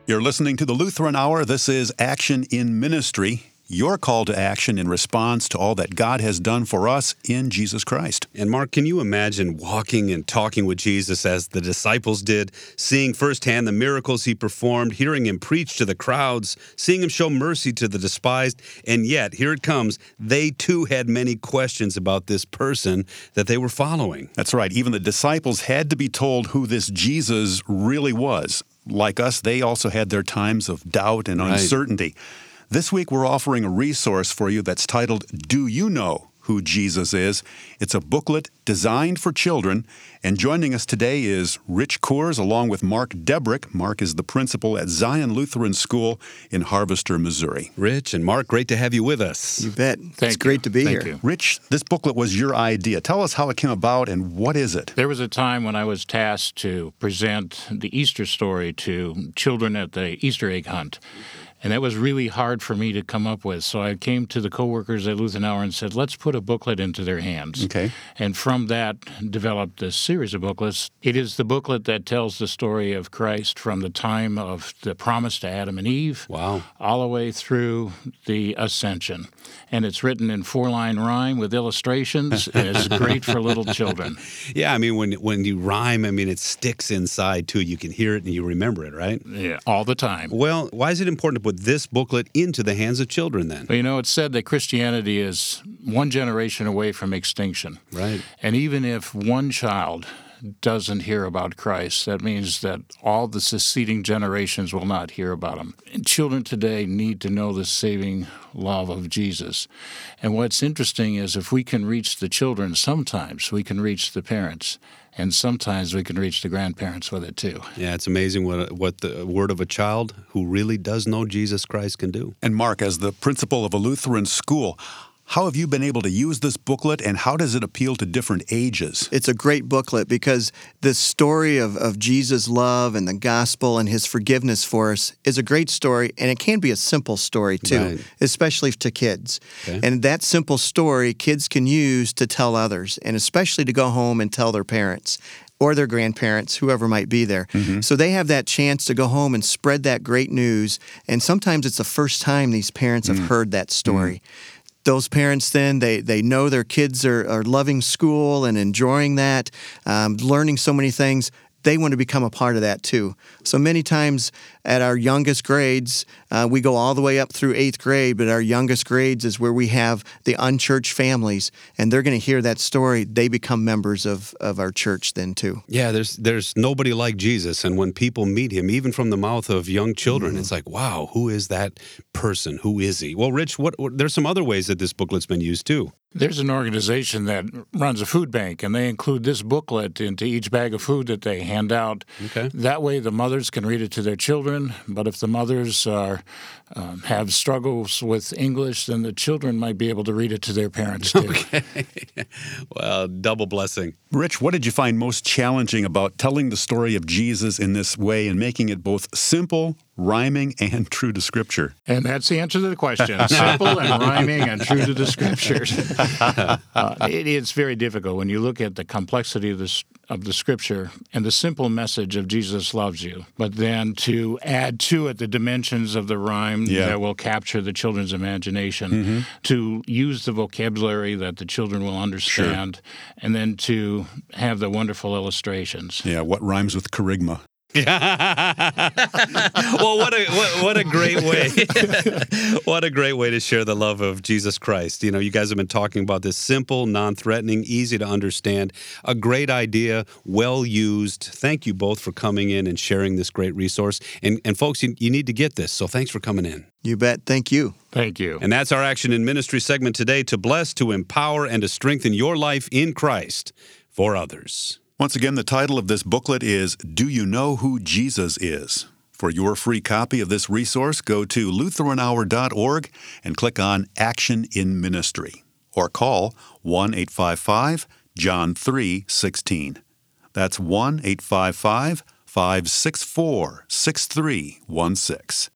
You're listening to the Lutheran Hour. This is Action in Ministry, your call to action in response to all that God has done for us in Jesus Christ. And Mark, can you imagine walking and talking with Jesus as the disciples did, seeing firsthand the miracles he performed, hearing him preach to the crowds, seeing him show mercy to the despised, and yet, here it comes, they too had many questions about this person that they were following. That's right. Even the disciples had to be told who this Jesus really was. Like us, they also had their times of doubt and uncertainty. This week, we're offering a resource for you that's titled, Do You Know Who Jesus Is? It's a booklet designed for children. And joining us today is Rich Coors, along with Mark Debrick. Mark is the principal at Zion Lutheran School in Harvester, Missouri. Rich and Mark, great to have you with us. You bet. It's great to be here. Rich, this booklet was your idea. Tell us how it came about and what is it? There was a time when I was tasked to present the Easter story to children at the Easter egg hunt. And that was really hard for me to come up with. So I came to the coworkers at Lutheran Hour and said, let's put a booklet into their hands. Okay. And from that, developed this series of booklets. It is the booklet that tells the story of Christ from the time of the promise to Adam and Eve, all the way through the ascension. And it's written in 4-line rhyme with illustrations, and it's great for little children. Yeah, I mean, when you rhyme, I mean, it sticks inside, too. You can hear it and you remember it, right? Yeah, all the time. Well, why is it important to put this booklet into the hands of children, then? Well, you know, it's said that Christianity is one generation away from extinction. Right. And even if one child doesn't hear about Christ, that means that all the succeeding generations will not hear about him. And children today need to know the saving love of Jesus. And what's interesting is if we can reach the children, sometimes we can reach the parents. And sometimes we can reach the grandparents with it, too. Yeah, it's amazing what the word of a child who really does know Jesus Christ can do. And Mark, as the principal of a Lutheran school, how have you been able to use this booklet, and how does it appeal to different ages? It's a great booklet because the story of Jesus' love and the gospel and his forgiveness for us is a great story, and it can be a simple story, too, especially to kids. Okay. And that simple story kids can use to tell others, and especially to go home and tell their parents or their grandparents, whoever might be there. Mm-hmm. So they have that chance to go home and spread that great news, and sometimes it's the first time these parents have heard that story. Those parents then, they know their kids are loving school and enjoying that, learning so many things. They want to become a part of that too. So many times at our youngest grades, we go all the way up through 8th grade, but our youngest grades is where we have the unchurched families, and they're going to hear that story. They become members of our church then too. Yeah, there's nobody like Jesus, and when people meet him, even from the mouth of young children, it's like, wow, who is that person? Who is he? Well, Rich, there's some other ways that this booklet's been used too. There's an organization that runs a food bank, and they include this booklet into each bag of food that they hand out. Okay. That way the mothers can read it to their children, but if the mothers have struggles with English, then the children might be able to read it to their parents, too. Okay. Well, double blessing. Rich, what did you find most challenging about telling the story of Jesus in this way and making it both simple, rhyming, and true to Scripture? And that's the answer to the question. Simple and rhyming and true to the Scriptures. It's very difficult when you look at the complexity of the Scripture and the simple message of Jesus loves you, but then to add to it the dimensions of the rhyme that will capture the children's imagination, to use the vocabulary that the children will understand, and then to have the wonderful illustrations. Yeah, what rhymes with charisma? Well, what a great way! What a great way to share the love of Jesus Christ. You know, you guys have been talking about this simple, non-threatening, easy to understand, a great idea, well used. Thank you both for coming in and sharing this great resource. And folks, you need to get this. So thanks for coming in. You bet. Thank you. Thank you. And that's our Action in Ministry segment today: to bless, to empower, and to strengthen your life in Christ for others. Once again, the title of this booklet is Do You Know Who Jesus Is? For your free copy of this resource, go to LutheranHour.org and click on Action in Ministry, or call 1-855-JOHN 3-16. That's 1-855-564-6316.